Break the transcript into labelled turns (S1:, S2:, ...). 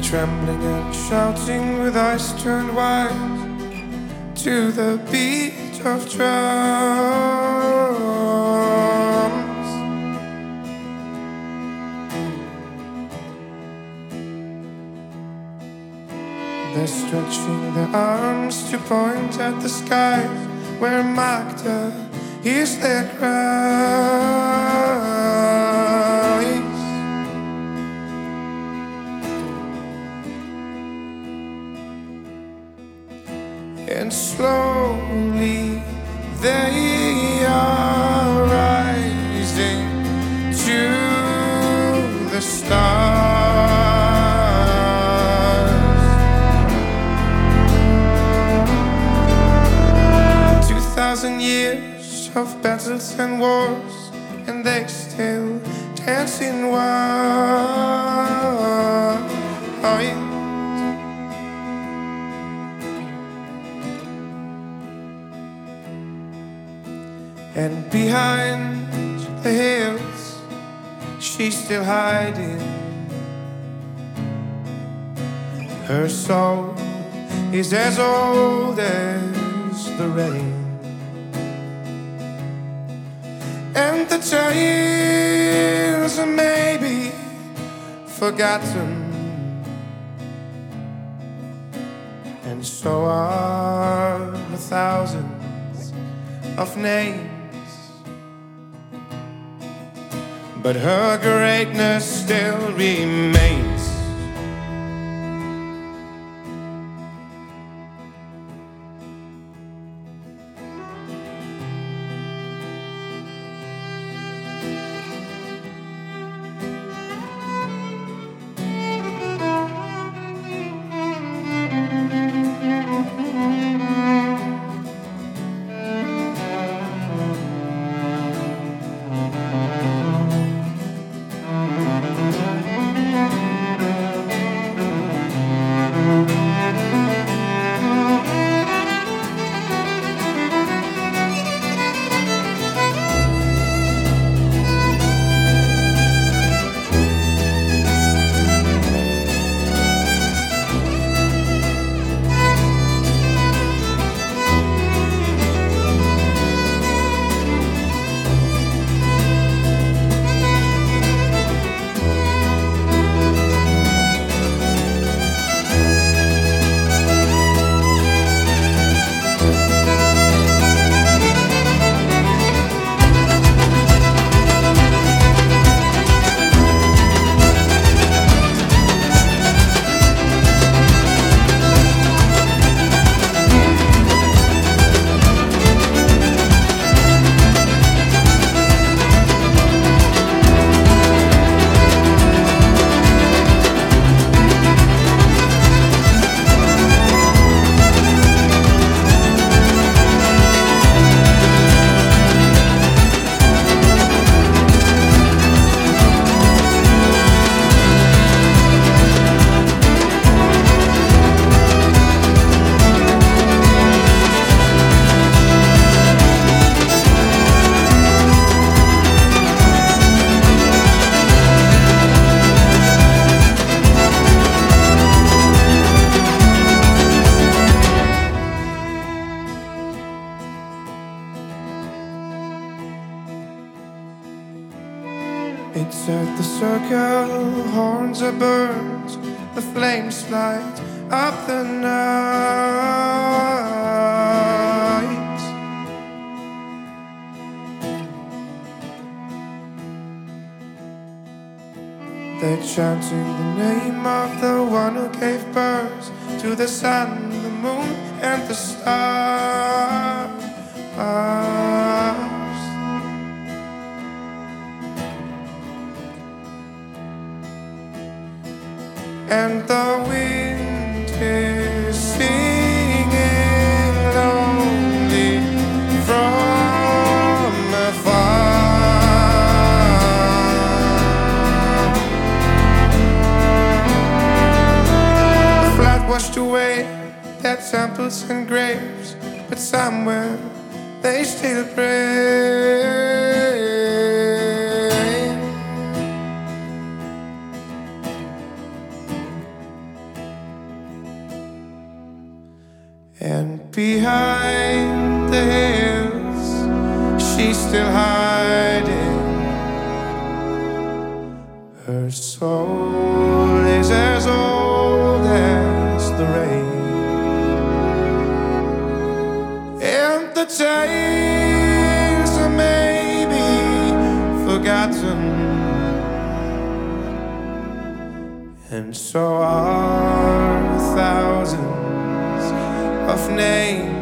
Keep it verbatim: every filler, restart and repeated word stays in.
S1: trembling and shouting with eyes turned wide to the beat of drums. They're stretching their arms to point at the sky where Magda hears their cries. And slowly they are rising to the stars. Two thousand years of battles and wars, and they still dance in white. And behind the hills, she's still hiding. Her soul is as old as the rain, and the tales are maybe forgotten, and so are the thousands of names. But her greatness still remains. It's at the circle, horns are burned, the flames light up the night. They're chanting the name of the one who gave birth to the sun, the moon, and the stars. And the wind is singing lonely from afar. The flood washed away their temples and graves, but somewhere they still pray. the hills, she's still hiding. Her soul is as old as the rain, and the tales are maybe forgotten, and so are thousands of names